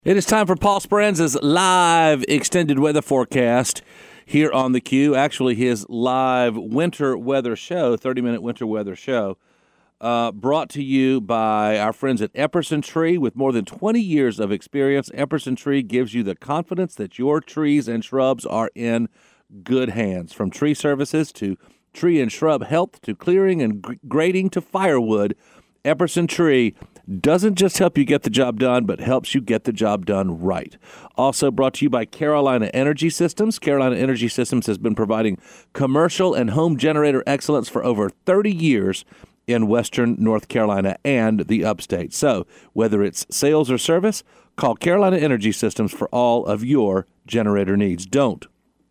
It is time for Paul Speranza's live extended weather forecast here on the Q. Actually, his live winter weather show, 30-minute winter weather show, brought to you by our friends at Epperson Tree. With more than 20 years of experience, Epperson Tree gives you the confidence that your trees and shrubs are in good hands. From tree services to tree and shrub health to clearing and grading to firewood, Epperson Tree doesn't just help you get the job done, but helps you get the job done right. Also brought to you by Carolina Energy Systems. Carolina Energy Systems has been providing commercial and home generator excellence for over 30 years in Western North Carolina and the upstate. So whether it's sales or service, call Carolina Energy Systems for all of your generator needs. Don't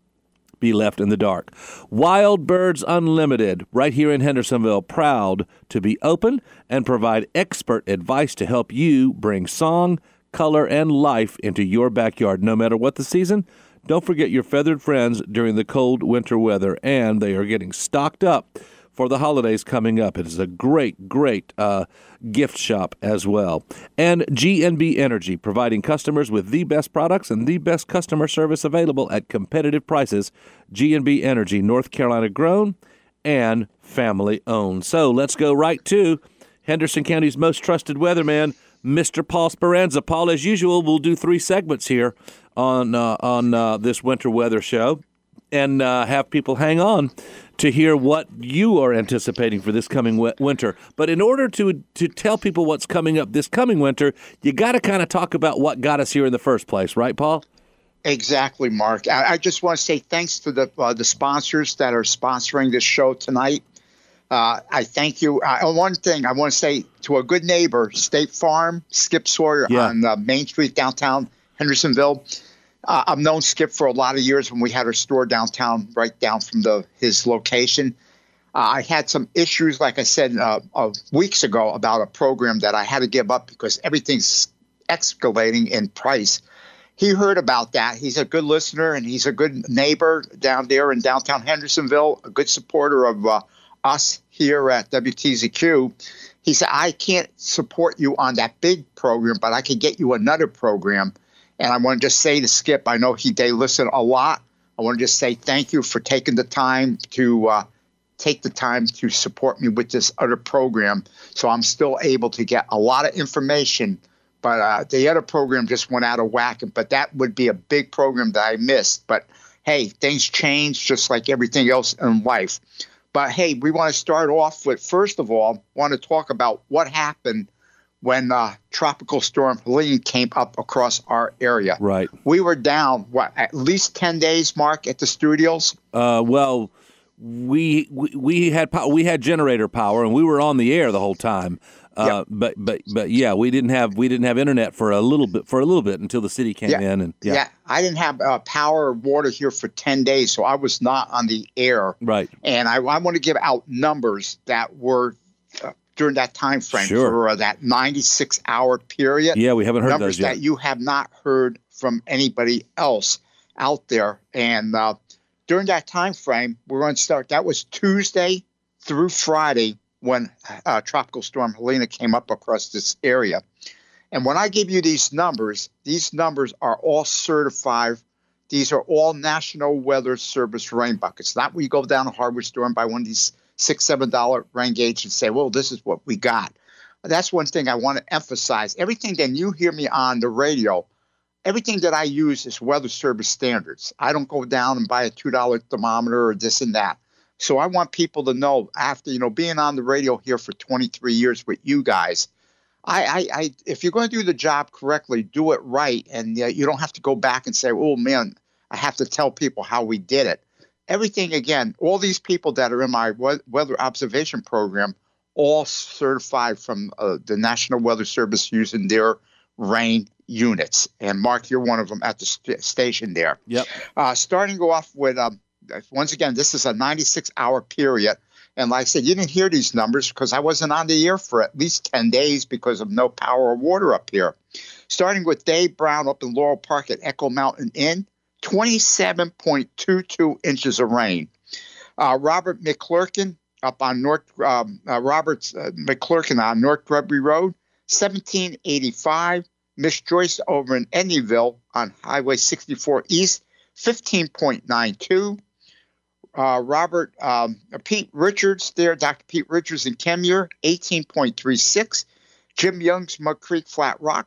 be left in the dark. Wild Birds Unlimited, right here in Hendersonville, proud to be open and provide expert advice to help you bring song, color, and life into your backyard. No matter what the season, don't forget your feathered friends during the cold winter weather, and they are getting stocked up for the holidays coming up. It is a great gift shop as well. And GNB Energy, providing customers with the best products and the best customer service available at competitive prices. GNB Energy, North Carolina grown and family owned. So let's go right to Henderson County's most trusted weatherman, Mr. Paul Speranza. Paul, as usual, we'll do 3 segments here on this winter weather show and have people hang on to hear what you are anticipating for this coming winter. But in order to tell people what's coming up this coming winter, you got to kind of talk about what got us here in the first place, right, Paul? Exactly, Mark. I just want to say thanks to the sponsors that are sponsoring this show tonight. I thank you. One thing I want to say to a good neighbor, State Farm, Skip Sawyer on Main Street, downtown Hendersonville. I've known Skip for a lot of years when we had our store downtown, right down from his location. I had some issues, like I said, weeks ago about a program that I had to give up because everything's escalating in price. He heard about that. He's a good listener, and he's a good neighbor down there in downtown Hendersonville, a good supporter of us here at WTZQ. He said, I can't support you on that big program, but I can get you another program. And I want to just say to Skip, I know they listen a lot. I want to just say thank you for taking the time to support me with this other program. So I'm still able to get a lot of information. But the other program just went out of whack. But that would be a big program that I missed. But, hey, things change just like everything else in life. But, hey, we want to start off with, first of all, want to talk about what happened when Tropical Storm Helene came up across our area. Right. We were down, at least 10 days, Mark, at the studios? Well, we had generator power, and we were on the air the whole time. Yep. But yeah, we didn't have internet for a little bit until the city came in. And I didn't have power or water here for 10 days, so I was not on the air. Right. And I want to give out numbers that were during that time frame for that 96-hour period. Yeah, we haven't heard numbers those yet. That you have not heard from anybody else out there. And during that time frame, we're going to start. That was Tuesday through Friday when Tropical Storm Helene came up across this area. And when I give you these numbers are all certified. These are all National Weather Service rain buckets. Not where you go down a hardwood store and buy one of these $6-7 rain gauge and say, well, this is what we got. That's one thing I want to emphasize. Everything that you hear me on the radio, everything that I use is Weather Service standards. I don't go down and buy a $2 thermometer or this and that. So I want people to know, after being on the radio here for 23 years with you guys, I if you're going to do the job correctly, do it right, and you don't have to go back and say, oh man, I have to tell people how we did it. Everything, again, all these people that are in my weather observation program, all certified from the National Weather Service using their rain units. And Mark, you're one of them at the station there. Yep. Starting off with, once again, this is a 96-hour period. And like I said, you didn't hear these numbers because I wasn't on the air for at least 10 days because of no power or water up here. Starting with Dave Brown up in Laurel Park at Echo Mountain Inn. 27.22 inches of rain. Robert McClurkin up on McClurkin on North Grubby Road, 1785. Miss Joyce over in Eddyville on Highway 64 East, 15.92. Pete Richards there, Dr. Pete Richards in Kenmure, 18.36. Jim Young's Mud Creek Flat Rock,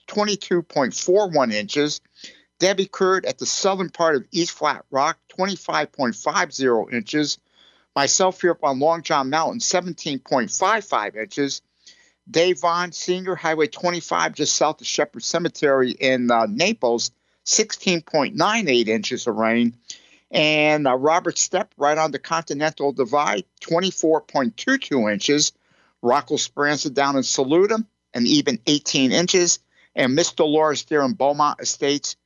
22.41 inches. Debbie Curd at the southern part of East Flat Rock, 25.50 inches. Myself here up on Long John Mountain, 17.55 inches. Dave Vaughn, Senior, Highway 25, just south of Shepherd Cemetery in Naples, 16.98 inches of rain. And Robert Stepp, right on the Continental Divide, 24.22 inches. Rocco Speranza down in Saluda, an even 18 inches. And Miss Dolores there in Beaumont Estates,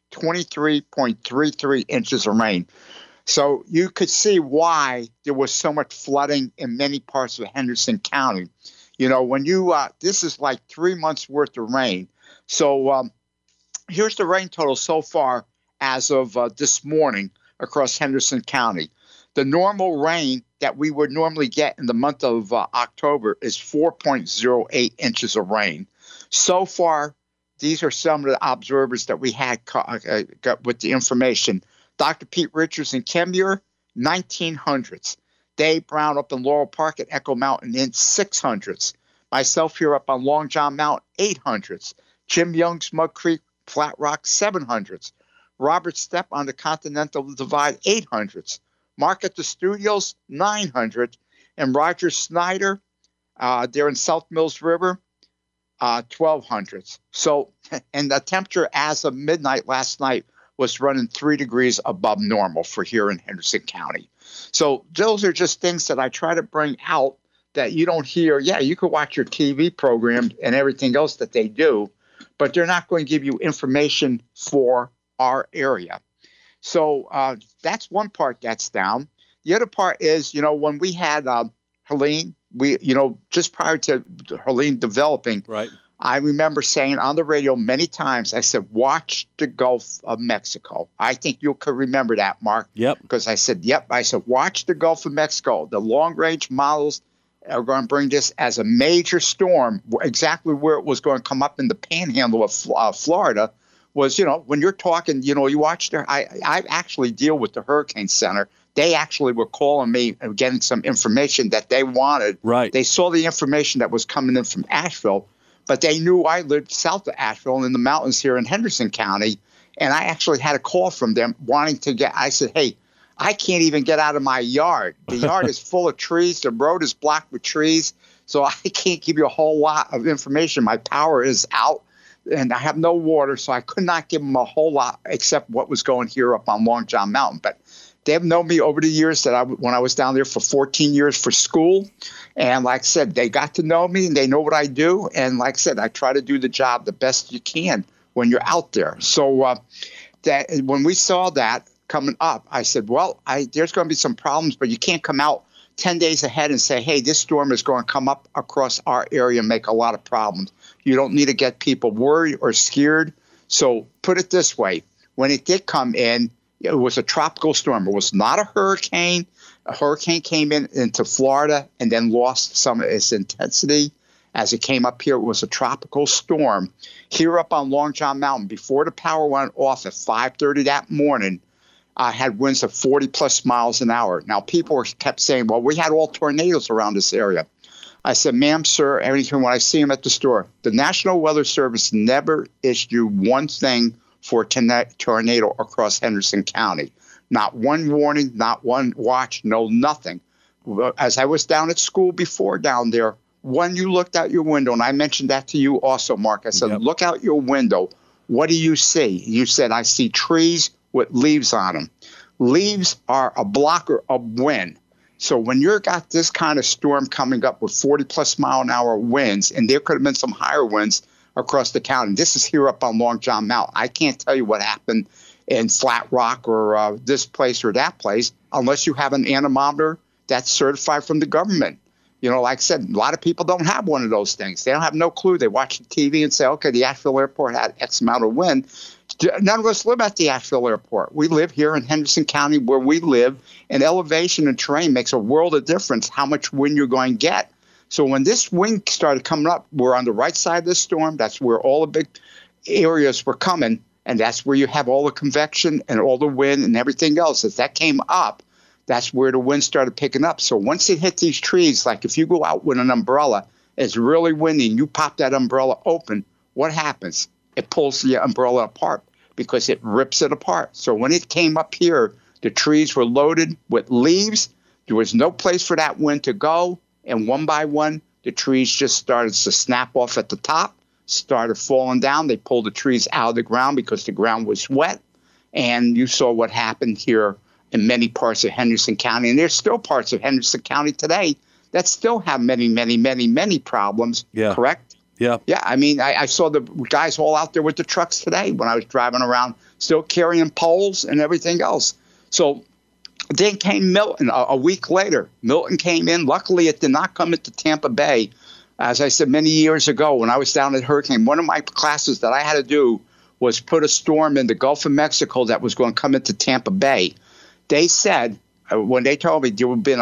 23.33 inches of rain. So you could see why there was so much flooding in many parts of Henderson County. You know, when you this is like 3 months worth of rain. So here's the rain total so far as of this morning across Henderson County. The normal rain that we would normally get in the month of October is 4.08 inches of rain. So far, these are some of the observers that we had got with the information. Dr. Pete Richards in Kenmure, 1900s. Dave Brown up in Laurel Park at Echo Mountain in 600s. Myself here up on Long John Mountain, 800s. Jim Young's Mud Creek Flat Rock, 700s. Robert Stepp on the Continental Divide, 800s. Mark at the Studios, 900. And Roger Snyder, there in South Mills River, 1200s. So, and the temperature as of midnight last night was running 3 degrees above normal for here in Henderson County. So those are just things that I try to bring out that you don't hear. Yeah, you could watch your TV program and everything else that they do, but they're not going to give you information for our area. So that's one part that's down. The other part is, you know, when we had Helene, just prior to Helene developing, right. I remember saying on the radio many times, I said, watch the Gulf of Mexico. I think you could remember that, Mark. Yep. Because I said, watch the Gulf of Mexico. The long-range models are going to bring this as a major storm. Exactly where it was going to come up in the panhandle of Florida was, you know, when you're talking, you know, you watch I actually deal with the Hurricane Center. They actually were calling me and getting some information that they wanted. Right. They saw the information that was coming in from Asheville, but they knew I lived south of Asheville in the mountains here in Henderson County. And I actually had a call from them wanting to I said, hey, I can't even get out of my yard. The yard is full of trees. The road is blocked with trees. So I can't give you a whole lot of information. My power is out and I have no water. So I could not give them a whole lot except what was going here up on Long John Mountain. But they have known me over the years when I was down there for 14 years for school. And like I said, they got to know me and they know what I do. And like I said, I try to do the job the best you can when you're out there. So that when we saw that coming up, I said, well, there's going to be some problems, but you can't come out 10 days ahead and say, hey, this storm is going to come up across our area and make a lot of problems. You don't need to get people worried or scared. So put it this way. When it did come in, it was a tropical storm. It was not a hurricane. A hurricane came into Florida and then lost some of its intensity. As it came up here, it was a tropical storm. Here up on Long John Mountain, before the power went off at 5:30 that morning, I had winds of 40-plus miles an hour. Now, people kept saying, well, we had all tornadoes around this area. I said, ma'am, sir, everything when I see them at the store, the National Weather Service never issued one thing for a tornado across Henderson County. Not one warning, not one watch, no nothing. As I was down at school before down there, when you looked out your window, and I mentioned that to you also, Mark, I said, Look out your window. What do you see? You said, I see trees with leaves on them. Leaves are a blocker of wind. So when you've got this kind of storm coming up with 40-plus mile an hour winds, and there could have been some higher winds across the county. This is here up on Long John Mountain. I can't tell you what happened in Flat Rock or this place or that place unless you have an anemometer that's certified from the government. You know, like I said, a lot of people don't have one of those things. They don't have no clue. They watch the TV and say, okay, the Asheville Airport had X amount of wind. None of us live at the Asheville Airport. We live here in Henderson County where we live, and elevation and terrain makes a world of difference how much wind you're going to get. So when this wind started coming up, we're on the right side of the storm. That's where all the big areas were coming, and that's where you have all the convection and all the wind and everything else. As that came up, that's where the wind started picking up. So once it hit these trees, like if you go out with an umbrella, it's really windy, and you pop that umbrella open, what happens? It pulls the umbrella apart because it rips it apart. So when it came up here, the trees were loaded with leaves. There was no place for that wind to go. And one by one, the trees just started to snap off at the top, started falling down. They pulled the trees out of the ground because the ground was wet. And you saw what happened here in many parts of Henderson County. And there's still parts of Henderson County today that still have many problems, correct? Yeah. Yeah, I mean, I saw the guys all out there with the trucks today when I was driving around, still carrying poles and everything else. So then came Milton a week later. Milton came in. Luckily, it did not come into Tampa Bay. As I said many years ago when I was down at Hurricane, one of my classes that I had to do was put a storm in the Gulf of Mexico that was going to come into Tampa Bay. They said, when they told me there would have been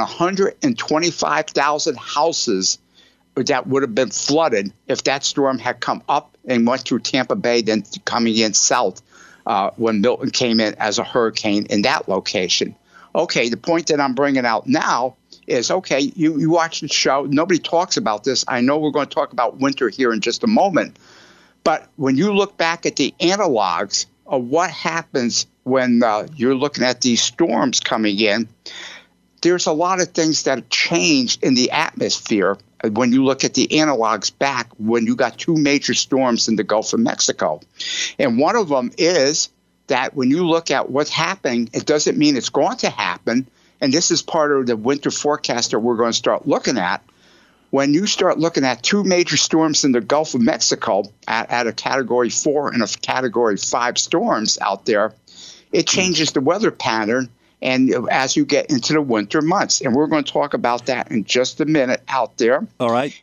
125,000 houses that would have been flooded if that storm had come up and went through Tampa Bay, then coming in south when Milton came in as a hurricane in that location. Okay, the point that I'm bringing out now is, okay, you watch the show. Nobody talks about this. I know we're going to talk about winter here in just a moment. But when you look back at the analogs of what happens when you're looking at these storms coming in, there's a lot of things that have changed in the atmosphere when you look at the analogs back when you got two major storms in the Gulf of Mexico. And one of them is that when you look at what's happening, it doesn't mean it's going to happen. And this is part of the winter forecast that we're going to start looking at. When you start looking at two major storms in the Gulf of Mexico at a Category 4 and a Category 5 storms out there, it changes the weather pattern and as you get into the winter months. And we're going to talk about that in just a minute out there. All right.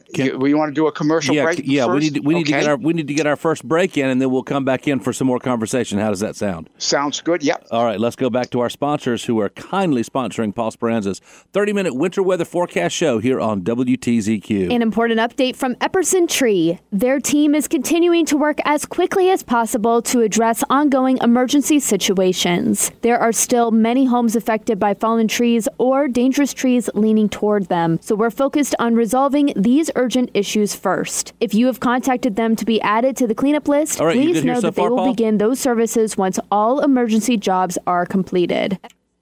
We want to do a commercial break? Yeah, first? we need to get our first break in, and then we'll come back in for some more conversation. How does that sound? Sounds good, yep. All right, let's go back to our sponsors who are kindly sponsoring Paul Speranza's 30-minute winter weather forecast show here on WTZQ. An important update from Epperson Tree. Their team is continuing to work as quickly as possible to address ongoing emergency situations. There are still many homes affected by fallen trees or dangerous trees leaning toward them, so we're focused on resolving these urgent issues first. If you have contacted them to be added to the cleanup list, please know that they will begin those services once all emergency jobs are completed.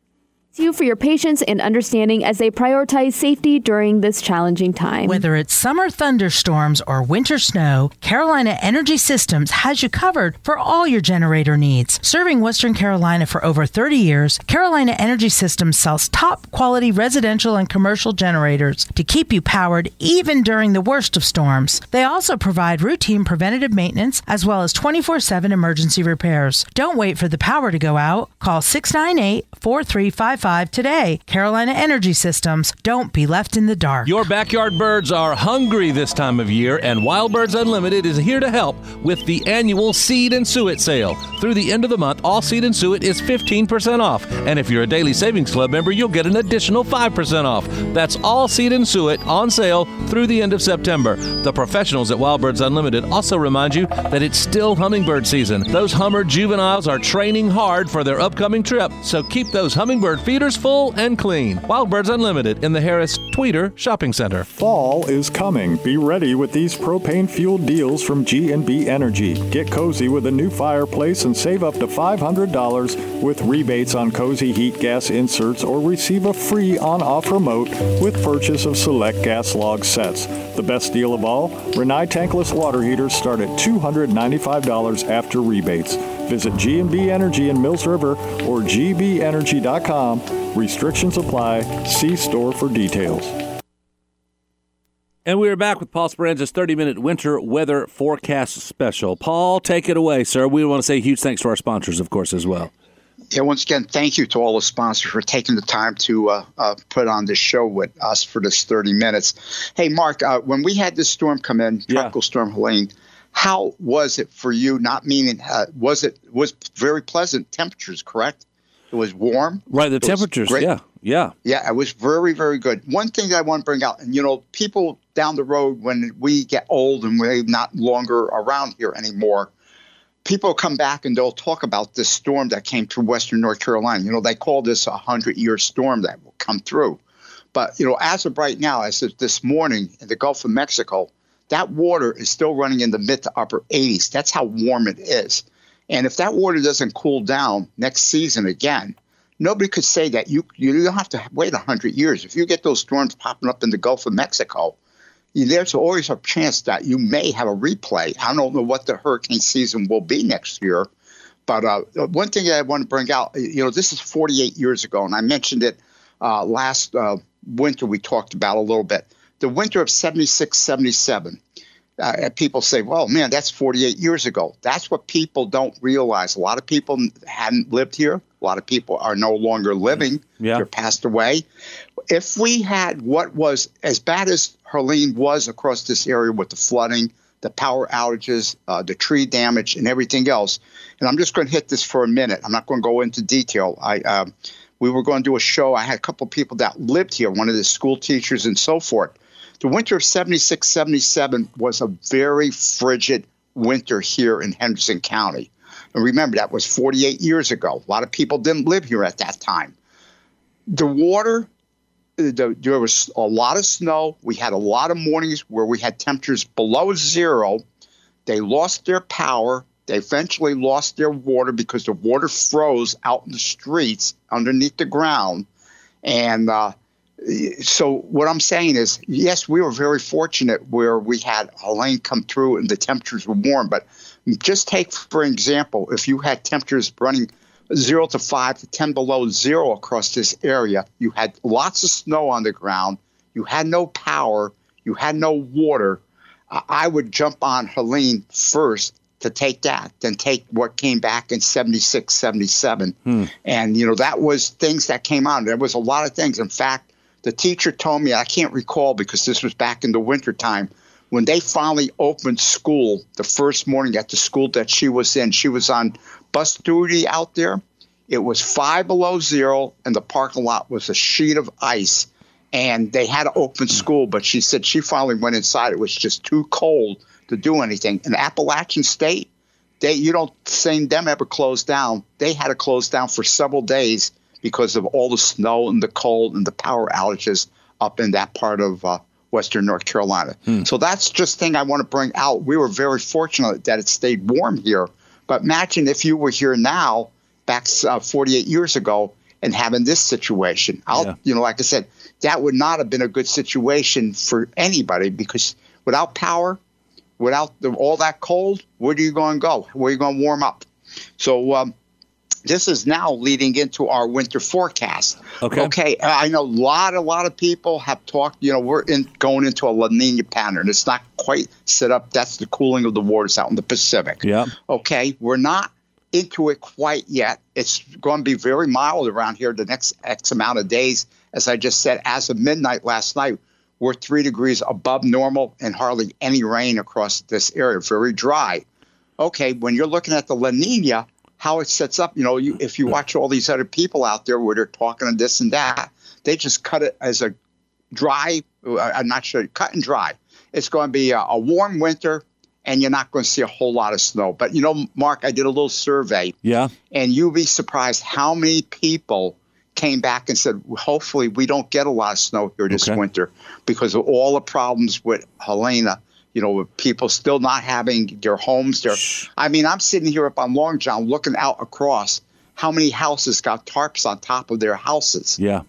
You for your patience and understanding as they prioritize safety during this challenging time. Whether it's summer thunderstorms or winter snow, Carolina Energy Systems has you covered for all your generator needs. Serving Western Carolina for over 30 years, Carolina Energy Systems sells top quality residential and commercial generators to keep you powered even during the worst of storms. They also provide routine preventative maintenance as well as 24/7 emergency repairs. Don't wait for the power to go out. Call 698-4355 today. Carolina Energy Systems. Don't be left in the dark. Your backyard birds are hungry this time of year, and Wild Birds Unlimited is here to help with the annual Seed and Suet sale. Through the end of the month, all Seed and Suet is 15% off. And if you're a Daily Savings Club member, you'll get an additional 5% off. That's all Seed and Suet on sale through the end of September. The professionals at Wild Birds Unlimited also remind you that it's still hummingbird season. Those Hummer juveniles are training hard for their upcoming trip, so keep those hummingbird feeders full and clean. Wild Birds Unlimited in the Harris Tweeter Shopping Center. Fall is coming. Be ready with these propane-fueled deals from G&B Energy. Get cozy with a new fireplace and save up to $500 with rebates on Cozy Heat gas inserts or receive a free on-off remote with purchase of select gas log sets. The best deal of all, Rinnai tankless water heaters start at $295 after rebates. Visit G&B Energy in Mills River or gbenergy.com. Restrictions apply. See store for details. And we are back with Paul Speranza's 30-minute winter weather forecast special. Paul, take it away, sir. We want to say huge thanks to our sponsors, of course, as well. Yeah, once again, thank you to all the sponsors for taking the time to put on this show with us for this 30 minutes. Hey, Mark, when we had this storm come in, Tropical Storm Helene, how was it for you? Not meaning, was very pleasant temperatures, correct? It was warm. Right, the temperatures, yeah. Yeah, it was very, very good. One thing that I want to bring out, and people down the road when we get old and we're not longer around here anymore, people come back and they'll talk about this storm that came through western North Carolina. You know, they call this a 100-year storm that will come through. But, you know, as of right now, as of this morning in the Gulf of Mexico, that water is still running in the mid to upper 80s. That's how warm it is. And if that water doesn't cool down next season again, nobody could say that you don't have to wait 100 years. If you get those storms popping up in the Gulf of Mexico, there's always a chance that you may have a replay. I don't know what the hurricane season will be next year. But one thing that I want to bring out, you know, this is 48 years ago, and I mentioned it last winter we talked about a little bit. The winter of 76, 77. People say, well, man, that's 48 years ago. That's what people don't realize. A lot of people hadn't lived here. A lot of people are no longer living. Yeah. They're passed away. If we had what was as bad as Helene was across this area with the flooding, the power outages, the tree damage, and everything else, and I'm just going to hit this for a minute. I'm not going to go into detail. We were going to do a show. I had a couple of people that lived here, one of the school teachers and so forth. The winter of 76, 77 was a very frigid winter here in Henderson County. And remember, that was 48 years ago. A lot of people didn't live here at that time. The water, there was a lot of snow. We had a lot of mornings where we had temperatures below zero. They lost their power. They eventually lost their water because the water froze out in the streets underneath the ground. And so what I'm saying is, yes, we were very fortunate where we had Helene come through and the temperatures were warm. But just take, for example, if you had temperatures running 0 to 5 to 10 below zero across this area, you had lots of snow on the ground, you had no power, you had no water, I would jump on Helene first to take that, then take what came back in 76, 77. And, you know, that was things that came out. There was a lot of things. In fact, the teacher told me, I can't recall because this was back in the wintertime, when they finally opened school the first morning at the school that she was in, she was on bus duty out there. It was 5 below zero, and the parking lot was a sheet of ice. And they had to open school, but she said she finally went inside. It was just too cold to do anything. In Appalachian State, you don't see them ever close down. They had to close down for several days because of all the snow and the cold and the power outages up in that part of western North Carolina. So that's just thing I want to bring out. We were very fortunate that it stayed warm here. But imagine if you were here now, back 48 years ago, and having this situation. You know, like I said, that would not have been a good situation for anybody because without power, without all that cold, where are you going to go? Where are you going to warm up? So this is now leading into our winter forecast. Okay. I know a lot of people have talked, you know, we're going into a La Nina pattern. It's not quite set up. That's the cooling of the waters out in the Pacific. Yeah. Okay. We're not into it quite yet. It's going to be very mild around here the next X amount of days. As I just said, as of midnight last night, we're 3 degrees above normal and hardly any rain across this area. Very dry. Okay. When you're looking at the La Nina, how it sets up, you know, if you watch all these other people out there where they're talking and this and that, they just cut it as a dry, I'm not sure, cut and dry. It's going to be a warm winter, and you're not going to see a whole lot of snow. But, you know, Mark, I did a little survey. Yeah. And you'd be surprised how many people came back and said, hopefully we don't get a lot of snow here this winter because of all the problems with Helena. You know, with people still not having their homes there. I mean, I'm sitting here up on Long John looking out across how many houses got tarps on top of their houses. Yeah.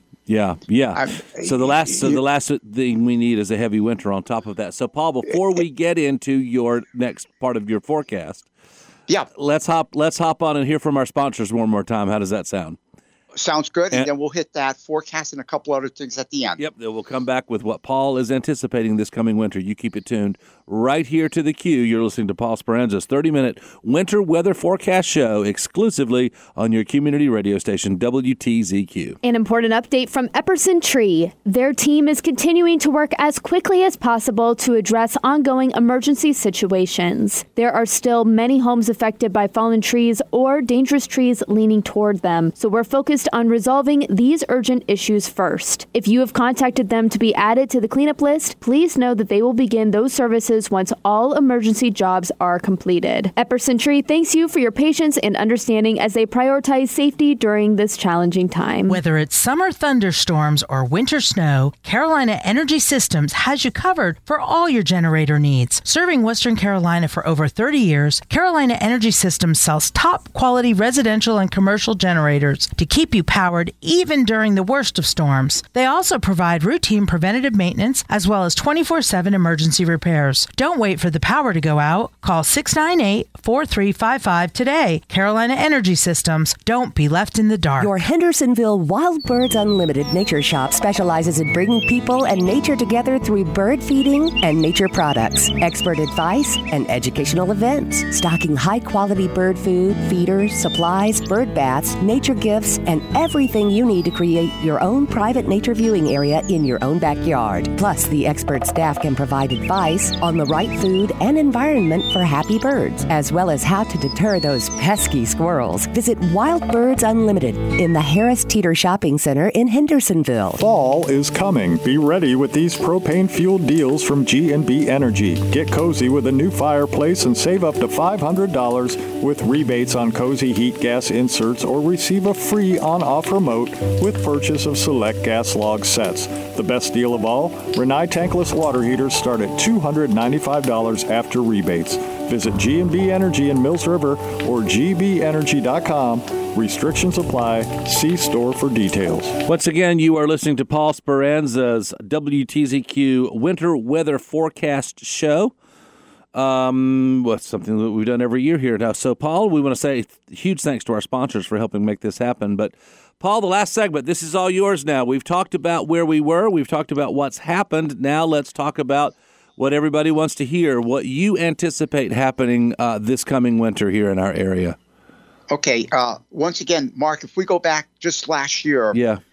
So the last thing we need is a heavy winter on top of that. So, Paul, before we get into your next part of your forecast, let's hop on and hear from our sponsors one more time. How does that sound? Sounds good, and then we'll hit that forecast and a couple other things at the end. Yep, then we'll come back with what Paul is anticipating this coming winter. You keep it tuned right here to the Q. You're listening to Paul Speranza's 30-minute winter weather forecast show exclusively on your community radio station, WTZQ. An important update from Epperson Tree. Their team is continuing to work as quickly as possible to address ongoing emergency situations. There are still many homes affected by fallen trees or dangerous trees leaning toward them, so we're focused on resolving these urgent issues first. If you have contacted them to be added to the cleanup list, please know that they will begin those services resources once all emergency jobs are completed. Epperson Tree thanks you for your patience and understanding as they prioritize safety during this challenging time. Whether it's summer thunderstorms or winter snow, Carolina Energy Systems has you covered for all your generator needs. Serving Western Carolina for over 30 years, Carolina Energy Systems sells top quality residential and commercial generators to keep you powered even during the worst of storms. They also provide routine preventative maintenance as well as 24/7 emergency repairs. Don't wait for the power to go out. Call 698-4355 today. Carolina Energy Systems. Don't be left in the dark. Your Hendersonville Wild Birds Unlimited Nature Shop specializes in bringing people and nature together through bird feeding and nature products, expert advice, and educational events. Stocking high-quality bird food, feeders, supplies, bird baths, nature gifts, and everything you need to create your own private nature viewing area in your own backyard. Plus, the expert staff can provide advice on the right food and environment for happy birds, as well as how to deter those pesky squirrels. Visit Wild Birds Unlimited in the Harris Teeter Shopping Center in Hendersonville. Fall is coming. Be ready with these propane-fueled deals from G&B Energy. Get cozy with a new fireplace and save up to $500 with rebates on Cozy Heat gas inserts or receive a free on-off remote with purchase of select gas log sets. The best deal of all, Rinnai tankless water heaters start at $295 after rebates. Visit G&B Energy in Mills River or gbenergy.com. Restrictions apply. See store for details. Once again, you are listening to Paul Speranza's WTZQ Winter Weather Forecast Show. What's something that we've done every year here now. So, Paul, we want to say huge thanks to our sponsors for helping make this happen. But, Paul, the last segment, this is all yours now. We've talked about where we were. We've talked about what's happened. Now let's talk about what everybody wants to hear, what you anticipate happening this coming winter here in our area. Okay. Once again, Mark, if we go back just last year,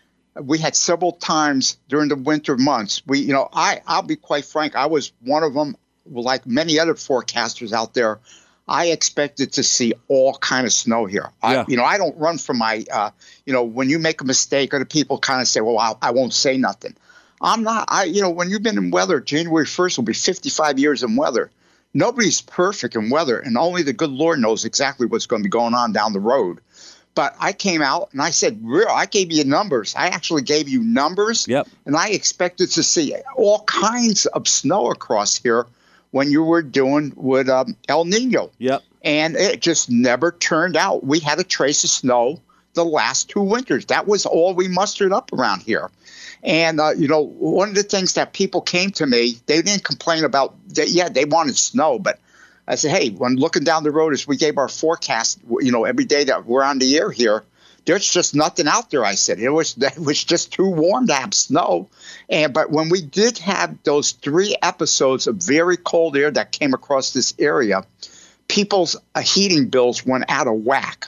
we had several times during the winter months. I'll be quite frank. I was one of them, like many other forecasters out there. I expected to see all kind of snow here. I don't run from my, when you make a mistake, other people kind of say, well, I won't say nothing. I'm not, when you've been in weather, January 1st will be 55 years in weather. Nobody's perfect in weather, and only the good Lord knows exactly what's going to be going on down the road. But I came out and I said, I gave you numbers. I actually gave you numbers. Yep. And I expected to see all kinds of snow across here when you were doing with El Nino. Yep. And it just never turned out. We had a trace of snow the last 2 winters. That was all we mustered up around here. And, one of the things that people came to me, they didn't complain about, they wanted snow. But I said, hey, when looking down the road as we gave our forecast, every day that we're on the air here, there's just nothing out there, I said. It was just too warm to have snow. But when we did have those 3 episodes of very cold air that came across this area, people's heating bills went out of whack.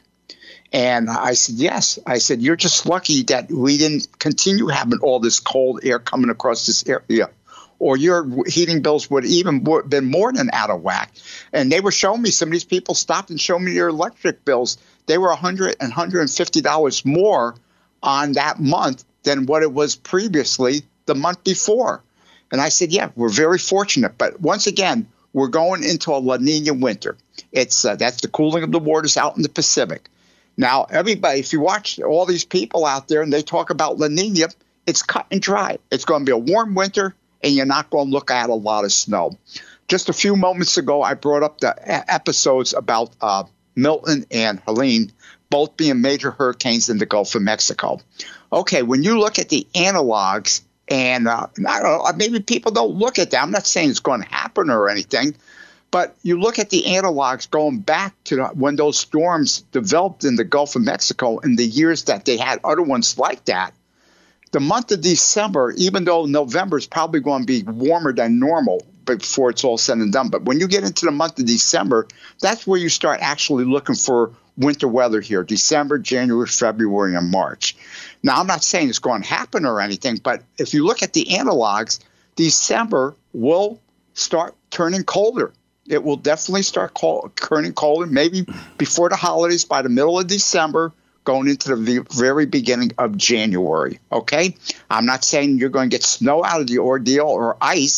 And I said, yes. I said, you're just lucky that we didn't continue having all this cold air coming across this area, or your heating bills would even been more than out of whack. And they were showing me, some of these people stopped and showed me their electric bills. They were $100 and $150 more on that month than what it was previously the month before. And I said, yeah, we're very fortunate. But once again, we're going into a La Nina winter. It's that's the cooling of the waters out in the Pacific. Now, everybody, if you watch all these people out there and they talk about La Nina, it's cut and dry. It's going to be a warm winter, and you're not going to look at a lot of snow. Just a few moments ago, I brought up the episodes about Milton and Helene, both being major hurricanes in the Gulf of Mexico. Okay, when you look at the analogs, and I don't know, maybe people don't look at that. I'm not saying it's going to happen or anything, but you look at the analogs going back to when those storms developed in the Gulf of Mexico in the years that they had other ones like that. The month of December, even though November is probably going to be warmer than normal before it's all said and done, but when you get into the month of December, that's where you start actually looking for winter weather here, December, January, February, and March. Now, I'm not saying it's going to happen or anything, but if you look at the analogs, December will start turning colder. It will definitely start turning colder, maybe before the holidays, by the middle of December, going into the very beginning of January, okay? I'm not saying you're going to get snow out of the ordeal or ice,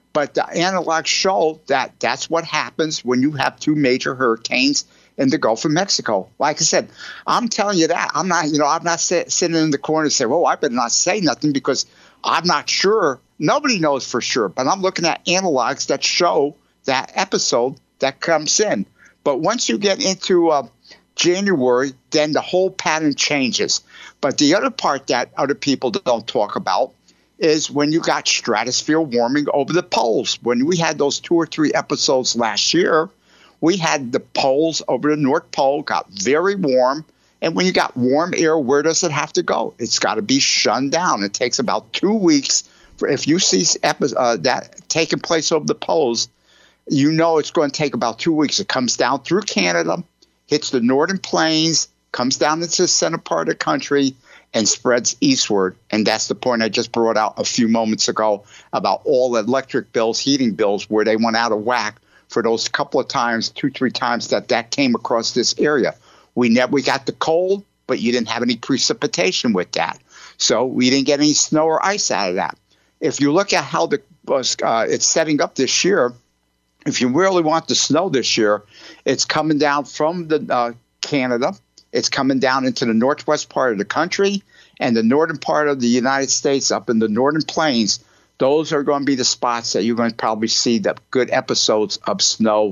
But the analogs show that that's what happens when you have two major hurricanes in the Gulf of Mexico. Like I said, I'm telling you that. I'm not sitting in the corner and saying, well, I better not say nothing because I'm not sure. Nobody knows for sure. But I'm looking at analogs that show that episode that comes in. But once you get into January, then the whole pattern changes. But the other part that other people don't talk about is when you got stratosphere warming over the poles. When we had those 2 or 3 episodes last year, we had the poles over the North Pole got very warm. And when you got warm air, where does it have to go? It's got to be shunned down. It takes about 2 weeks. If you see that taking place over the poles, you know it's going to take about 2 weeks. It comes down through Canada, hits the northern plains, comes down into the center part of the country, and spreads eastward. And that's the point I just brought out a few moments ago about all electric bills, heating bills, where they went out of whack for those couple of times, 2-3 times that came across this area. We got the cold, but you didn't have any precipitation with that. So we didn't get any snow or ice out of that. If you look at how it's setting up this year, if you really want the snow this year, it's coming down from the Canada. It's coming down into the northwest part of the country and the northern part of the United States up in the northern plains. Those are going to be the spots that you're going to probably see the good episodes of snow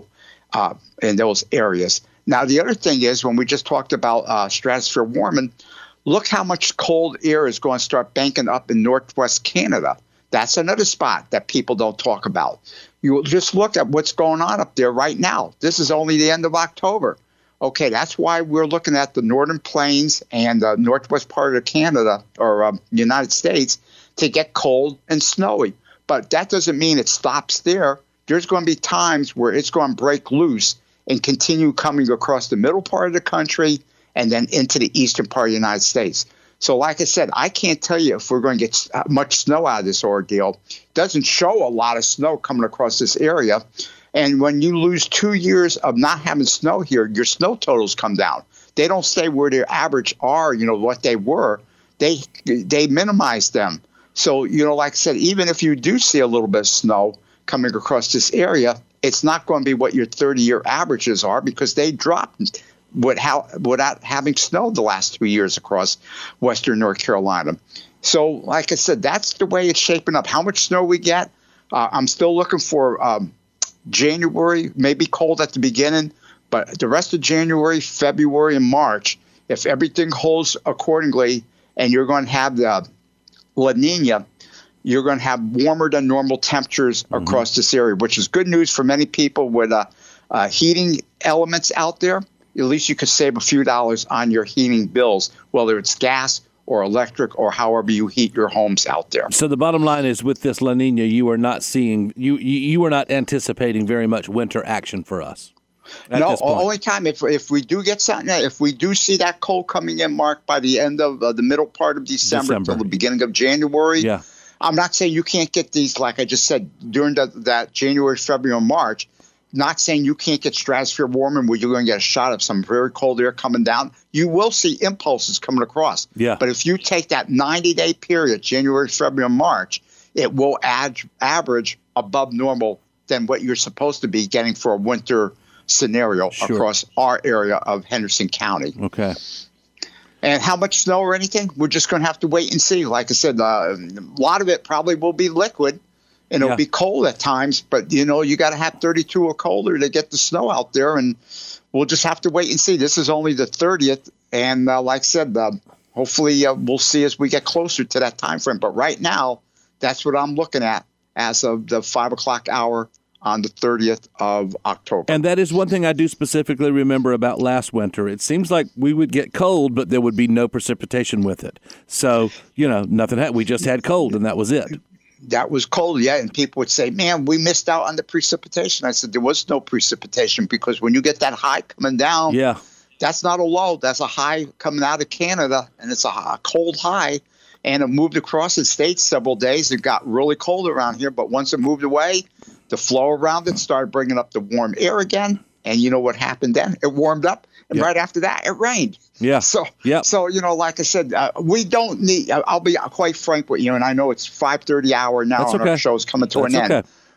in those areas. Now, the other thing is when we just talked about stratosphere warming, look how much cold air is going to start banking up in northwest Canada. That's another spot that people don't talk about. You just look at what's going on up there right now. This is only the end of October. Okay, that's why we're looking at the northern plains and the northwest part of Canada or United States to get cold and snowy. But that doesn't mean it stops there. There's going to be times where it's going to break loose and continue coming across the middle part of the country and then into the eastern part of the United States. So like I said, I can't tell you if we're going to get much snow out of this ordeal. It doesn't show a lot of snow coming across this area. And when you lose 2 years of not having snow here, your snow totals come down. They don't stay where their average are, what they were. They minimize them. So, like I said, even if you do see a little bit of snow coming across this area, it's not going to be what your 30-year averages are because they dropped without having snow the last 2 years across western North Carolina. So, like I said, that's the way it's shaping up. How much snow we get, I'm still looking for January, maybe cold at the beginning, but the rest of January, February, and March, if everything holds accordingly and you're going to have the La Nina, you're going to have warmer than normal temperatures across this area, which is good news for many people with heating elements out there. At least you could save a few dollars on your heating bills, whether it's gas or electric or however you heat your homes out there. So the bottom line is with this La Nina, you are not seeing, you are not anticipating very much winter action for us. No, only time if we do get something, if we do see that cold coming in, Mark, by the end of the middle part of December until the beginning of January. Yeah. I'm not saying you can't get these, like I just said, during that January, February, and March. Not saying you can't get stratosphere warming where you're going to get a shot of some very cold air coming down. You will see impulses coming across. Yeah. But if you take that 90-day period, January, February, and March, it will average above normal than what you're supposed to be getting for a winter scenario across our area of Henderson County. Okay. And how much snow or anything, we're just going to have to wait and see. Like I said, a lot of it probably will be liquid. And it'll be cold at times, but, you got to have 32 or colder to get the snow out there. And we'll just have to wait and see. This is only the 30th. And like I said, hopefully we'll see as we get closer to that time frame. But right now, that's what I'm looking at as of the 5 o'clock hour on the 30th of October. And that is one thing I do specifically remember about last winter. It seems like we would get cold, but there would be no precipitation with it. So, nothing. We just had cold, and that was it. That was cold, yeah. And people would say, man, we missed out on the precipitation. I said, there was no precipitation because when you get that high coming down, that's not a low. That's a high coming out of Canada, and it's a cold high. And it moved across the states several days. It got really cold around here. But once it moved away, the flow around it started bringing up the warm air again. And you know what happened then? It warmed up. And right after that, it rained. Yeah. So, like I said, we don't need – I'll be quite frank with you, and I know it's 5:30 hour now and our show's coming to an end.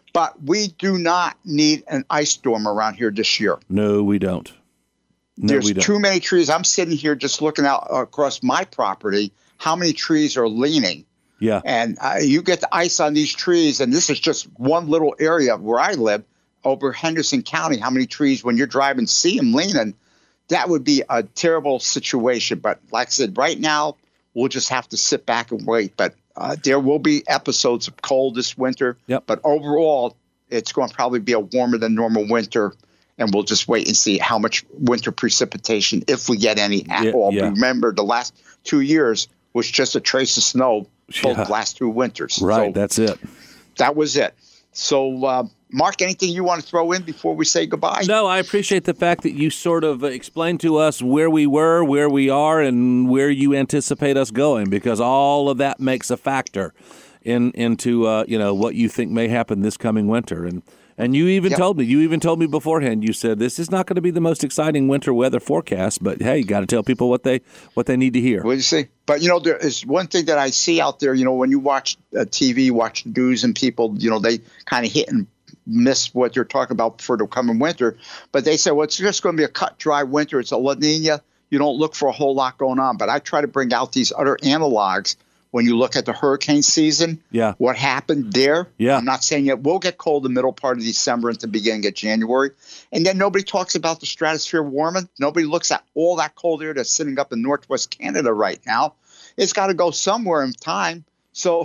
But we do not need an ice storm around here this year. No, we don't. There's too many trees. I'm sitting here just looking out across my property, how many trees are leaning. Yeah. And you get the ice on these trees, and this is just one little area where I live over Henderson County. How many trees, when you're driving, see them leaning, that would be a terrible situation. But like I said, right now, we'll just have to sit back and wait. But there will be episodes of cold this winter. Yep. But overall, it's going to probably be a warmer than normal winter. And we'll just wait and see how much winter precipitation, if we get any at all. Yeah. Remember, the last 2 years was just a trace of snow for the last 2 winters. Right, so that's it. That was it. So, Mark, anything you want to throw in before we say goodbye? No, I appreciate the fact that you sort of explained to us where we were, where we are, and where you anticipate us going, because all of that makes a factor into what you think may happen this coming winter. And you even told me beforehand, you said this is not going to be the most exciting winter weather forecast, but hey, you got to tell people what they need to hear. What do you see? But, there is one thing that I see out there, when you watch TV, watch news, and people, they kind of hit and miss what they're talking about for the coming winter. But they say, well, it's just going to be a cut, dry winter. It's a La Nina. You don't look for a whole lot going on. But I try to bring out these other analogs. When you look at the hurricane season, what happened there, I'm not saying it will get cold the middle part of December into the beginning of January. And then nobody talks about the stratosphere warming. Nobody looks at all that cold air that's sitting up in northwest Canada right now. It's got to go somewhere in time. So,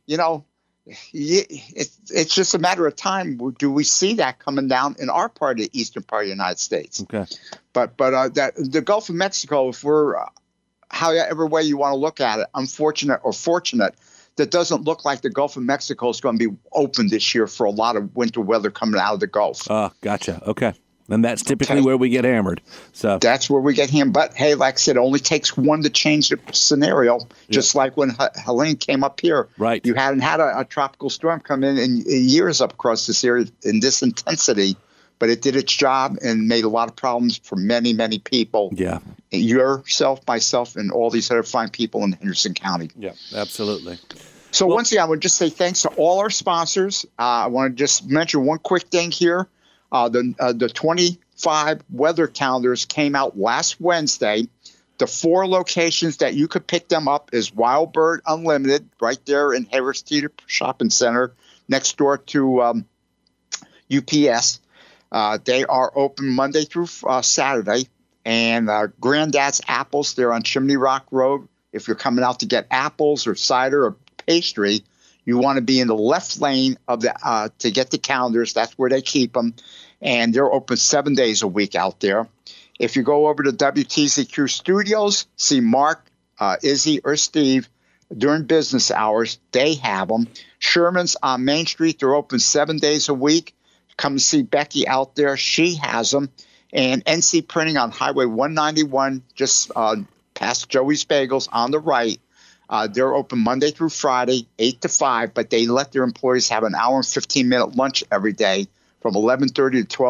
it's just a matter of time. Do we see that coming down in our part of the eastern part of the United States? Okay. But that the Gulf of Mexico, if we're however way you want to look at it, unfortunate or fortunate, that doesn't look like the Gulf of Mexico is going to be open this year for a lot of winter weather coming out of the Gulf. Gotcha. Okay. And that's typically where we get hammered. So that's where we get hammered. But hey, like I said, it only takes one to change the scenario. Just like when Helene came up here. Right. You hadn't had a tropical storm come in years up across this area in this intensity. But it did its job and made a lot of problems for many, many people. Yeah. Yourself, myself, and all these other fine people in Henderson County. Yeah, absolutely. So once again, I would just say thanks to all our sponsors. I want to just mention one quick thing here. The 25 weather calendars came out last Wednesday. The 4 locations that you could pick them up is Wild Bird Unlimited, right there in Harris Teeter Shopping Center, next door to UPS. They are open Monday through Saturday. And Granddad's Apples, they're on Chimney Rock Road. If you're coming out to get apples or cider or pastry, you want to be in the left lane of the to get the calendars. That's where they keep them. And they're open 7 days a week out there. If you go over to WTZQ Studios, see Mark, Izzy, or Steve during business hours, they have them. Sherman's on Main Street, they're open 7 days a week. Come see Becky out there. She has them. And NC Printing on Highway 191, just past Joey's Bagels on the right. They're open Monday through Friday, 8 to 5, but they let their employees have an hour and 15-minute lunch every day from 11:30 to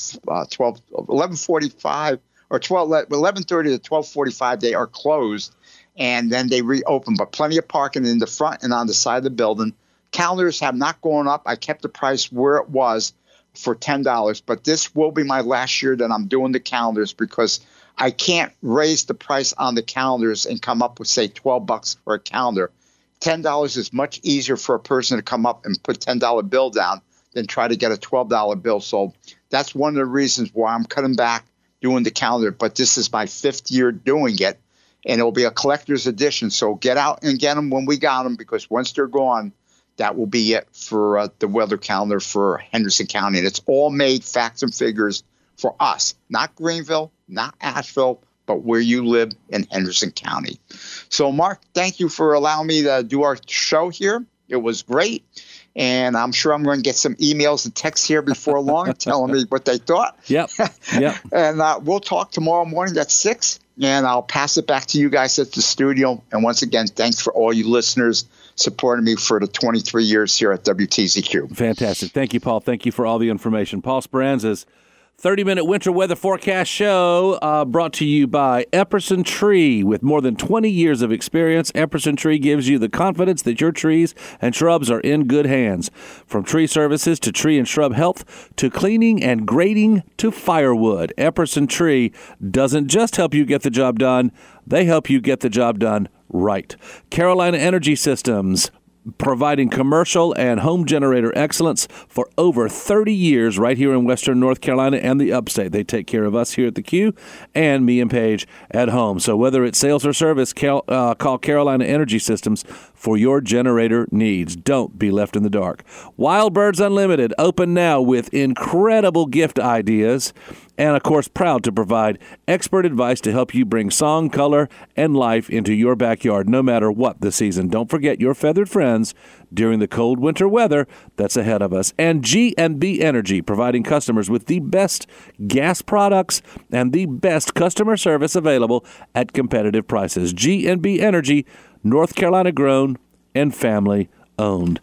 11:45 or 11:30 to 12:45. They are closed, and then they reopen. But plenty of parking in the front and on the side of the building. Calendars have not gone up. I kept the price where it was for $10, but this will be my last year that I'm doing the calendars because I can't raise the price on the calendars and come up with, say, $12 for a calendar. $10 is much easier for a person to come up and put $10 bill down than try to get a $12 bill. So that's one of the reasons why I'm cutting back doing the calendar. But this is my 5th year doing it, and it'll be a collector's edition. So get out and get them when we got them, because once they're gone, that will be it for the weather calendar for Henderson County. And it's all made facts and figures for us, not Greenville, not Asheville, but where you live in Henderson County. So, Mark, thank you for allowing me to do our show here. It was great. And I'm sure I'm going to get some emails and texts here before long telling me what they thought. Yep. And we'll talk tomorrow morning at 6, and I'll pass it back to you guys at the studio. And once again, thanks for all you listeners supporting me for the 23 years here at WTZQ. Fantastic. Thank you, Paul. Thank you for all the information. Paul Speranza is 30-minute winter weather forecast show brought to you by Epperson Tree. With more than 20 years of experience, Epperson Tree gives you the confidence that your trees and shrubs are in good hands. From tree services to tree and shrub health to cleaning and grading to firewood, Epperson Tree doesn't just help you get the job done, they help you get the job done right. Carolina Energy Systems, providing commercial and home generator excellence for over 30 years right here in Western North Carolina and the upstate. They take care of us here at the Q and me and Paige at home. So whether it's sales or service, call Carolina Energy Systems for your generator needs. Don't be left in the dark. Wild Birds Unlimited, open now with incredible gift ideas. And, of course, proud to provide expert advice to help you bring song, color, and life into your backyard, no matter what the season. Don't forget your feathered friends during the cold winter weather that's ahead of us. And G&B Energy, providing customers with the best gas products and the best customer service available at competitive prices. G&B Energy, North Carolina grown and family owned.